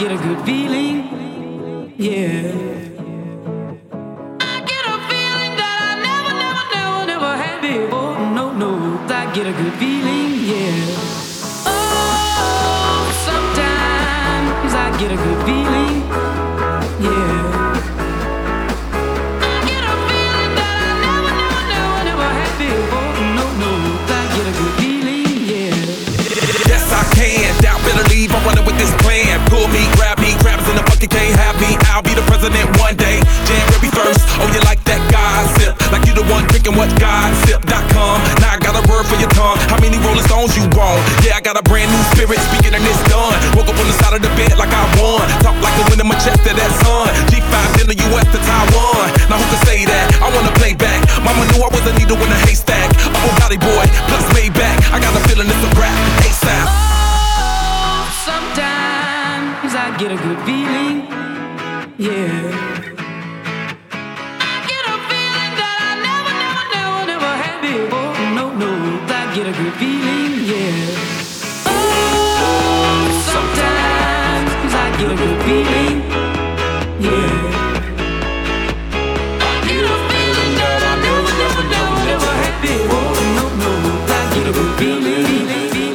get a good feeling, yeah. I get a feeling that I never had before. No, I get a good feeling, yeah. Oh, sometimes I get a good feeling, yeah. I get a feeling that I never had before. No, I get a good feeling, yeah. Yes, I can. Doubt better leave. I'm running with this plan. Pull me, grab me, crabs in the bucket can't have me. I'll be the president one day. January 1st. Oh, you like that gossip? Like you the one drinking what gossip.com. Now I got a word for your tongue. How many Rolling Stones you want? Yeah, I got a brand new spirit speaking and it's done. Woke up on the side of the bed like I won. Talk like the wind in my chest to that sun. G5 in the US to Taiwan. Now who can say that? I wanna play back. Mama knew I was a needle in a haystack. Oh, Valley boy, plus Maybach. I got a feeling it's a rap. ASAP. Oh, sometimes I get a good feeling, yeah. I get a feeling that I never had before. No, I get a good feeling, yeah. Oh, sometimes I get a good feeling, yeah. I get a feeling that I never had before. No, I get a good feeling.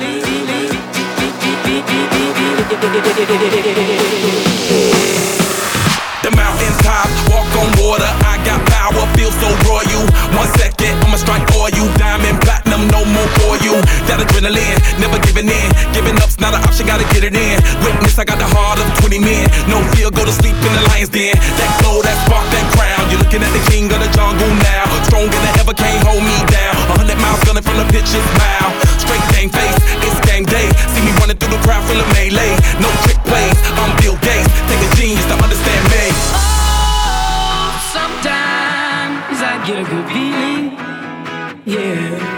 The mountaintop, walk on water. I got power, feel so royal. 1 second, I'ma strike oil. Diamond, platinum, no more for you. That adrenaline, never giving in. Giving up's not an option, gotta get it in. Witness, I got the heart of 20 men. No fear, go to sleep in the lion's den. That glow, that spark, that crown. You're looking at the king of the jungle now. Stronger than ever, can't hold me down. 100 miles gunning from the pitcher's mile. Straight game face, it's game day. See me running through the crowd full of melee. No trick plays, I'm Bill Gates. Take a genius to understand me. Oh, sometimes I get a good feeling, yeah.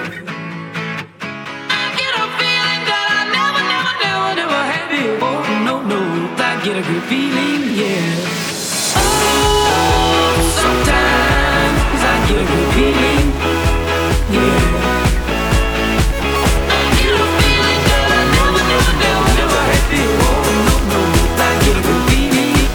I get a feeling that I never had before. No, I get a good feeling, yeah. Oh, sometimes I get a good feeling, yeah. I get a feeling that I never had before. No, I get a good feeling.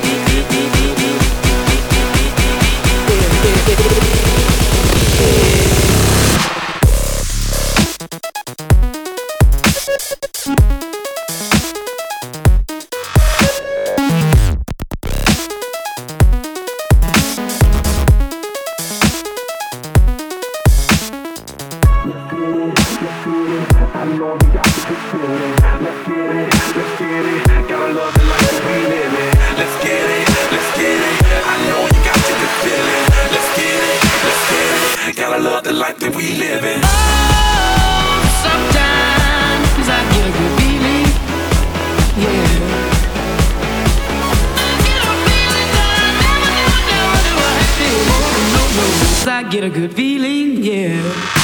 Life that we live in. Oh, sometimes I get a good feeling, yeah. I get a feeling that I never had before. No, I get a good feeling, yeah.